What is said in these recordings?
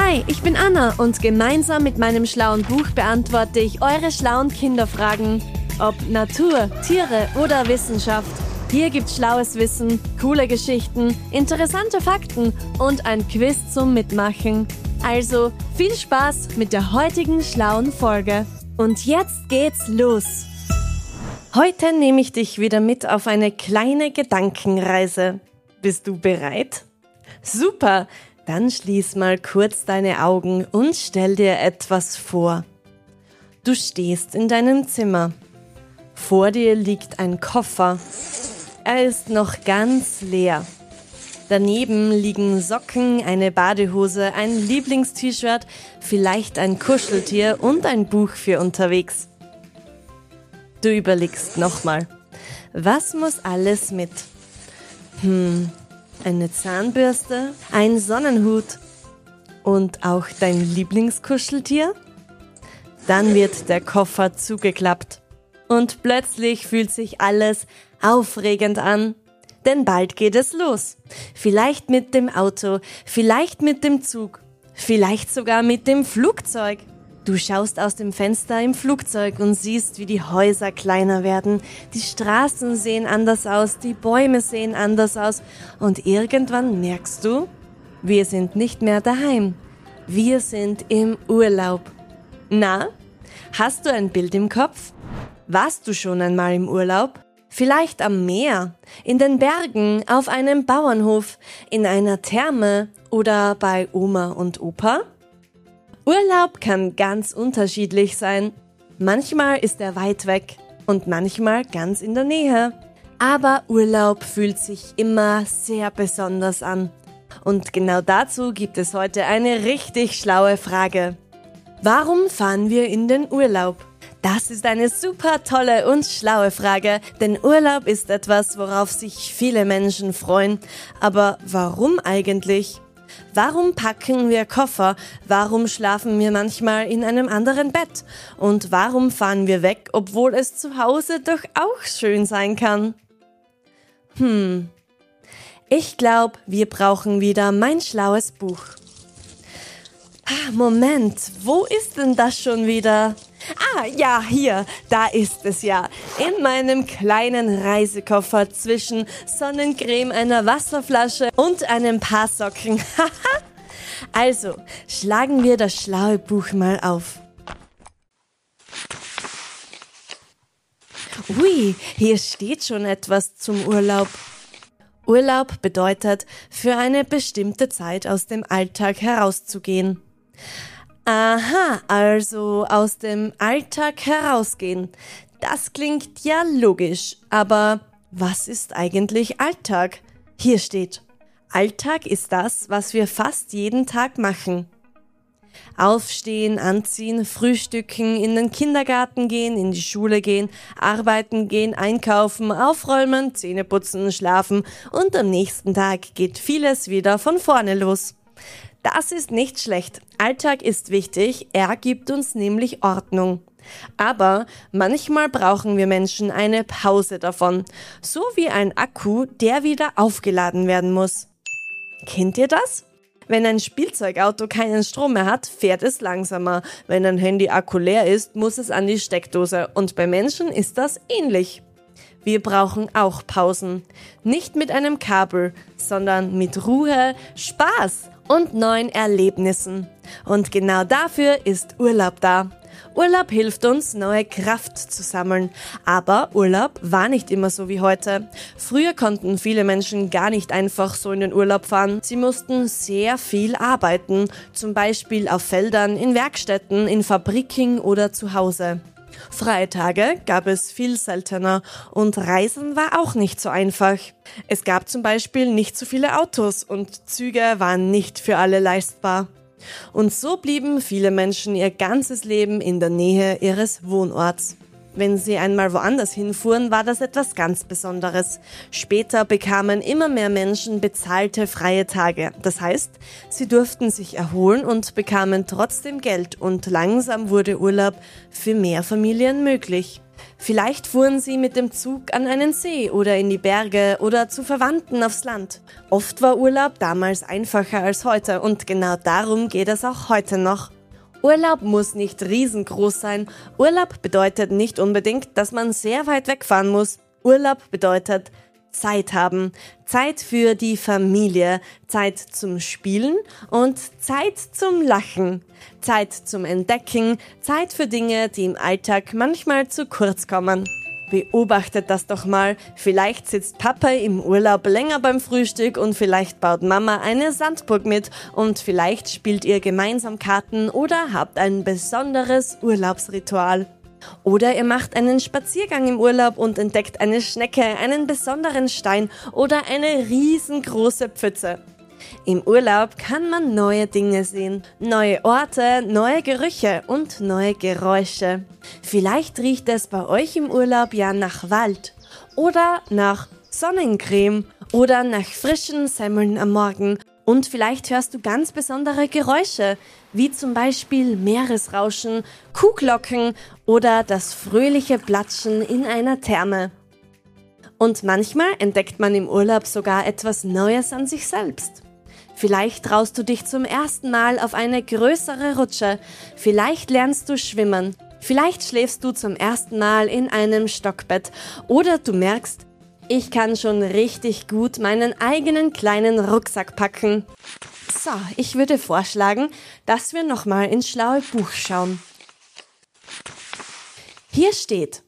Hi, ich bin Anna und gemeinsam mit meinem schlauen Buch beantworte ich eure schlauen Kinderfragen. Ob Natur, Tiere oder Wissenschaft. Hier gibt's schlaues Wissen, coole Geschichten, interessante Fakten und ein Quiz zum Mitmachen. Also viel Spaß mit der heutigen schlauen Folge. Und jetzt geht's los. Heute nehme ich dich wieder mit auf eine kleine Gedankenreise. Bist du bereit? Super! Dann schließ mal kurz deine Augen und stell dir etwas vor. Du stehst in deinem Zimmer. Vor dir liegt ein Koffer. Er ist noch ganz leer. Daneben liegen Socken, eine Badehose, ein Lieblingst-T-Shirt, vielleicht ein Kuscheltier und ein Buch für unterwegs. Du überlegst nochmal. Was muss alles mit? Eine Zahnbürste, ein Sonnenhut und auch dein Lieblingskuscheltier? Dann wird der Koffer zugeklappt und plötzlich fühlt sich alles aufregend an, denn bald geht es los. Vielleicht mit dem Auto, vielleicht mit dem Zug, vielleicht sogar mit dem Flugzeug. Du schaust aus dem Fenster im Flugzeug und siehst, wie die Häuser kleiner werden. Die Straßen sehen anders aus, die Bäume sehen anders aus. Und irgendwann merkst du, wir sind nicht mehr daheim. Wir sind im Urlaub. Na, hast du ein Bild im Kopf? Warst du schon einmal im Urlaub? Vielleicht am Meer, in den Bergen, auf einem Bauernhof, in einer Therme oder bei Oma und Opa? Urlaub kann ganz unterschiedlich sein. Manchmal ist er weit weg und manchmal ganz in der Nähe. Aber Urlaub fühlt sich immer sehr besonders an. Und genau dazu gibt es heute eine richtig schlaue Frage. Warum fahren wir in den Urlaub? Das ist eine super tolle und schlaue Frage, denn Urlaub ist etwas, worauf sich viele Menschen freuen. Aber warum eigentlich? Warum packen wir Koffer? Warum schlafen wir manchmal in einem anderen Bett? Und warum fahren wir weg, obwohl es zu Hause doch auch schön sein kann? Ich glaube, wir brauchen wieder mein schlaues Buch. Moment, wo ist denn das schon wieder? Ja, hier, da ist es ja. In meinem kleinen Reisekoffer zwischen Sonnencreme, einer Wasserflasche und einem paar Socken. Also, schlagen wir das schlaue Buch mal auf. Ui, hier steht schon etwas zum Urlaub. Urlaub bedeutet, für eine bestimmte Zeit aus dem Alltag herauszugehen. Aha, also aus dem Alltag herausgehen. Das klingt ja logisch, aber was ist eigentlich Alltag? Hier steht, Alltag ist das, was wir fast jeden Tag machen. Aufstehen, anziehen, frühstücken, in den Kindergarten gehen, in die Schule gehen, arbeiten gehen, einkaufen, aufräumen, Zähne putzen, schlafen und am nächsten Tag geht vieles wieder von vorne los. Das ist nicht schlecht. Alltag ist wichtig, er gibt uns nämlich Ordnung. Aber manchmal brauchen wir Menschen eine Pause davon, so wie ein Akku, der wieder aufgeladen werden muss. Kennt ihr das? Wenn ein Spielzeugauto keinen Strom mehr hat, fährt es langsamer. Wenn ein Handy-Akku leer ist, muss es an die Steckdose. Und bei Menschen ist das ähnlich. Wir brauchen auch Pausen. Nicht mit einem Kabel, sondern mit Ruhe, Spaß und neuen Erlebnissen. Und genau dafür ist Urlaub da. Urlaub hilft uns, neue Kraft zu sammeln. Aber Urlaub war nicht immer so wie heute. Früher konnten viele Menschen gar nicht einfach so in den Urlaub fahren. Sie mussten sehr viel arbeiten, zum Beispiel auf Feldern, in Werkstätten, in Fabriken oder zu Hause. Freie Tage gab es viel seltener und Reisen war auch nicht so einfach. Es gab zum Beispiel nicht so viele Autos und Züge waren nicht für alle leistbar. Und so blieben viele Menschen ihr ganzes Leben in der Nähe ihres Wohnorts. Wenn sie einmal woanders hinfuhren, war das etwas ganz Besonderes. Später bekamen immer mehr Menschen bezahlte freie Tage. Das heißt, sie durften sich erholen und bekamen trotzdem Geld und langsam wurde Urlaub für mehr Familien möglich. Vielleicht fuhren sie mit dem Zug an einen See oder in die Berge oder zu Verwandten aufs Land. Oft war Urlaub damals einfacher als heute und genau darum geht es auch heute noch. Urlaub muss nicht riesengroß sein. Urlaub bedeutet nicht unbedingt, dass man sehr weit wegfahren muss. Urlaub bedeutet Zeit haben. Zeit für die Familie, Zeit zum Spielen und Zeit zum Lachen. Zeit zum Entdecken, Zeit für Dinge, die im Alltag manchmal zu kurz kommen. Beobachtet das doch mal. Vielleicht sitzt Papa im Urlaub länger beim Frühstück und vielleicht baut Mama eine Sandburg mit und vielleicht spielt ihr gemeinsam Karten oder habt ein besonderes Urlaubsritual. Oder ihr macht einen Spaziergang im Urlaub und entdeckt eine Schnecke, einen besonderen Stein oder eine riesengroße Pfütze. Im Urlaub kann man neue Dinge sehen, neue Orte, neue Gerüche und neue Geräusche. Vielleicht riecht es bei euch im Urlaub ja nach Wald oder nach Sonnencreme oder nach frischen Semmeln am Morgen. Und vielleicht hörst du ganz besondere Geräusche, wie zum Beispiel Meeresrauschen, Kuhglocken oder das fröhliche Platschen in einer Therme. Und manchmal entdeckt man im Urlaub sogar etwas Neues an sich selbst. Vielleicht traust du dich zum ersten Mal auf eine größere Rutsche, vielleicht lernst du schwimmen, vielleicht schläfst du zum ersten Mal in einem Stockbett oder du merkst, ich kann schon richtig gut meinen eigenen kleinen Rucksack packen. So, ich würde vorschlagen, dass wir nochmal ins schlaue Buch schauen. Hier steht: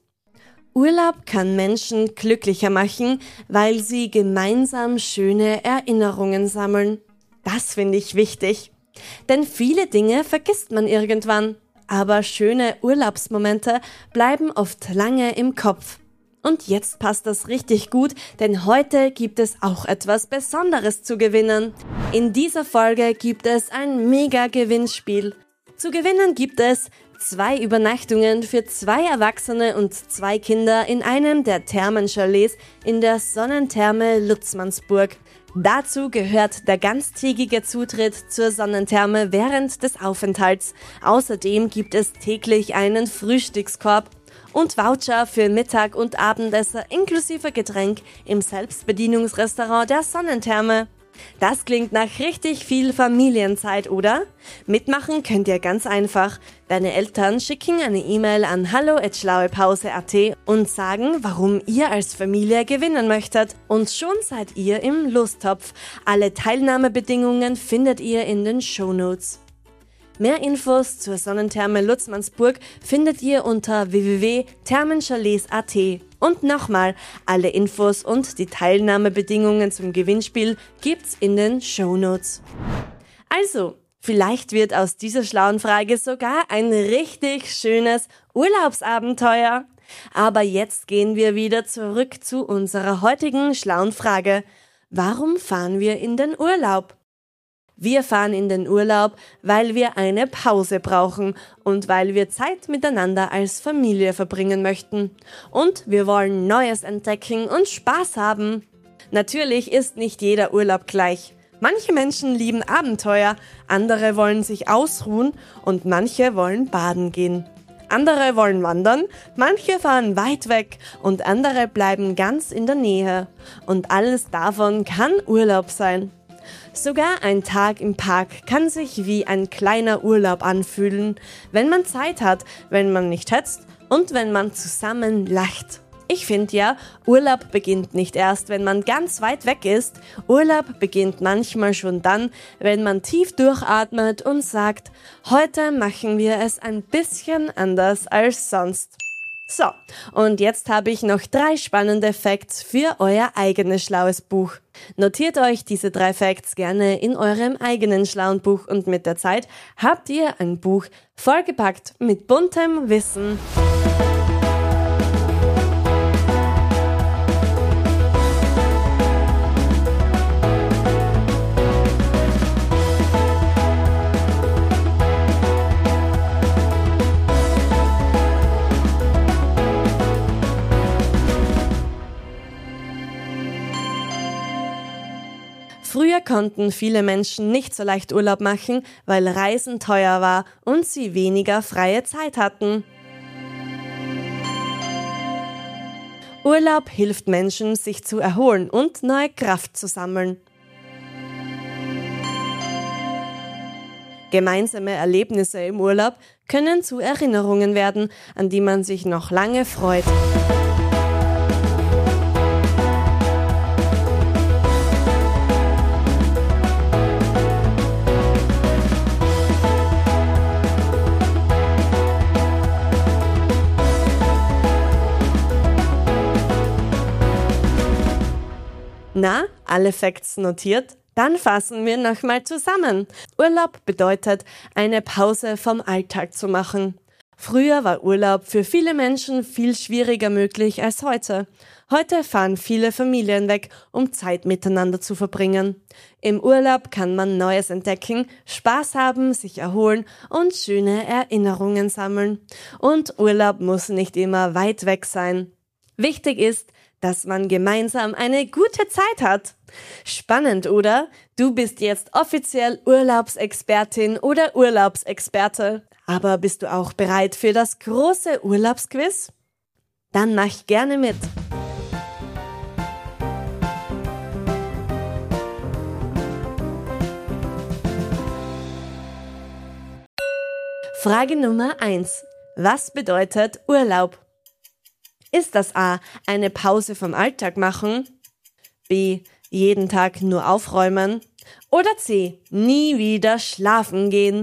Urlaub kann Menschen glücklicher machen, weil sie gemeinsam schöne Erinnerungen sammeln. Das finde ich wichtig. Denn viele Dinge vergisst man irgendwann, aber schöne Urlaubsmomente bleiben oft lange im Kopf. Und jetzt passt das richtig gut, denn heute gibt es auch etwas Besonderes zu gewinnen. In dieser Folge gibt es ein Mega-Gewinnspiel. Zu gewinnen gibt es 2 Übernachtungen für 2 Erwachsene und 2 Kinder in einem der Thermenchalets in der Sonnentherme Lutzmannsburg. Dazu gehört der ganztägige Zutritt zur Sonnentherme während des Aufenthalts. Außerdem gibt es täglich einen Frühstückskorb und Voucher für Mittag- und Abendessen inklusive Getränk im Selbstbedienungsrestaurant der Sonnentherme. Das klingt nach richtig viel Familienzeit, oder? Mitmachen könnt ihr ganz einfach. Deine Eltern schicken eine E-Mail an hallo@schlauepause.at und sagen, warum ihr als Familie gewinnen möchtet. Und schon seid ihr im Lostopf. Alle Teilnahmebedingungen findet ihr in den Shownotes. Mehr Infos zur Sonnentherme Lutzmannsburg findet ihr unter www.thermenchalets.at. Und nochmal, alle Infos und die Teilnahmebedingungen zum Gewinnspiel gibt's in den Shownotes. Also, vielleicht wird aus dieser schlauen Frage sogar ein richtig schönes Urlaubsabenteuer. Aber jetzt gehen wir wieder zurück zu unserer heutigen schlauen Frage. Warum fahren wir in den Urlaub? Wir fahren in den Urlaub, weil wir eine Pause brauchen und weil wir Zeit miteinander als Familie verbringen möchten. Und wir wollen Neues entdecken und Spaß haben. Natürlich ist nicht jeder Urlaub gleich. Manche Menschen lieben Abenteuer, andere wollen sich ausruhen und manche wollen baden gehen. Andere wollen wandern, manche fahren weit weg und andere bleiben ganz in der Nähe. Und alles davon kann Urlaub sein. Sogar ein Tag im Park kann sich wie ein kleiner Urlaub anfühlen, wenn man Zeit hat, wenn man nicht hetzt und wenn man zusammen lacht. Ich finde ja, Urlaub beginnt nicht erst, wenn man ganz weit weg ist. Urlaub beginnt manchmal schon dann, wenn man tief durchatmet und sagt, heute machen wir es ein bisschen anders als sonst. So, und jetzt habe ich noch 3 spannende Facts für euer eigenes schlaues Buch. Notiert euch diese 3 Facts gerne in eurem eigenen schlauen Buch und mit der Zeit habt ihr ein Buch vollgepackt mit buntem Wissen. Früher konnten viele Menschen nicht so leicht Urlaub machen, weil Reisen teuer war und sie weniger freie Zeit hatten. Urlaub hilft Menschen, sich zu erholen und neue Kraft zu sammeln. Gemeinsame Erlebnisse im Urlaub können zu Erinnerungen werden, an die man sich noch lange freut. Na, alle Facts notiert? Dann fassen wir nochmal zusammen. Urlaub bedeutet, eine Pause vom Alltag zu machen. Früher war Urlaub für viele Menschen viel schwieriger möglich als heute. Heute fahren viele Familien weg, um Zeit miteinander zu verbringen. Im Urlaub kann man Neues entdecken, Spaß haben, sich erholen und schöne Erinnerungen sammeln. Und Urlaub muss nicht immer weit weg sein. Wichtig ist, dass man gemeinsam eine gute Zeit hat. Spannend, oder? Du bist jetzt offiziell Urlaubsexpertin oder Urlaubsexperte. Aber bist du auch bereit für das große Urlaubsquiz? Dann mach gerne mit. Frage Nummer 1. Was bedeutet Urlaub? Ist das A, eine Pause vom Alltag machen? B, jeden Tag nur aufräumen? Oder C, nie wieder schlafen gehen?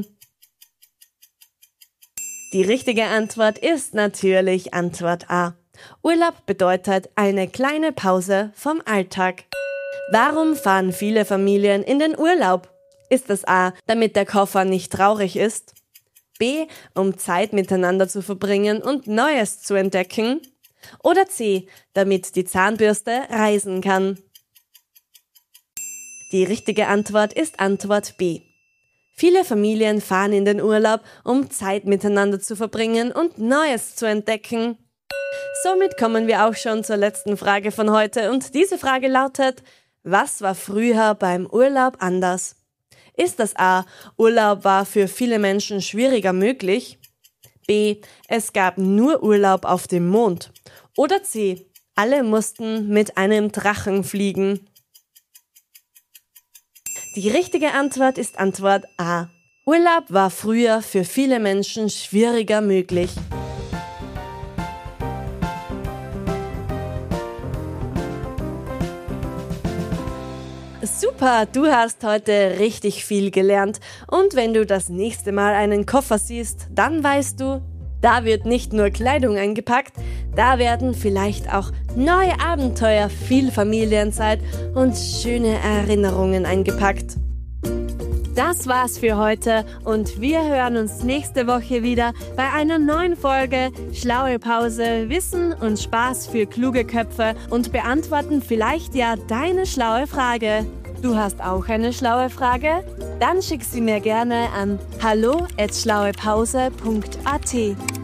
Die richtige Antwort ist natürlich Antwort A. Urlaub bedeutet eine kleine Pause vom Alltag. Warum fahren viele Familien in den Urlaub? Ist das A, damit der Koffer nicht traurig ist? B, um Zeit miteinander zu verbringen und Neues zu entdecken? Oder C, damit die Zahnbürste reisen kann? Die richtige Antwort ist Antwort B. Viele Familien fahren in den Urlaub, um Zeit miteinander zu verbringen und Neues zu entdecken. Somit kommen wir auch schon zur letzten Frage von heute und diese Frage lautet: Was war früher beim Urlaub anders? Ist das A, Urlaub war für viele Menschen schwieriger möglich? B, es gab nur Urlaub auf dem Mond? Oder C, alle mussten mit einem Drachen fliegen? Die richtige Antwort ist Antwort A. Urlaub war früher für viele Menschen schwieriger möglich. Super, du hast heute richtig viel gelernt. Und wenn du das nächste Mal einen Koffer siehst, dann weißt du, da wird nicht nur Kleidung eingepackt, da werden vielleicht auch neue Abenteuer, viel Familienzeit und schöne Erinnerungen eingepackt. Das war's für heute und wir hören uns nächste Woche wieder bei einer neuen Folge Schlaue Pause, Wissen und Spaß für kluge Köpfe und beantworten vielleicht ja deine schlaue Frage. Du hast auch eine schlaue Frage? Dann schick sie mir gerne an hallo@schlauepause.at.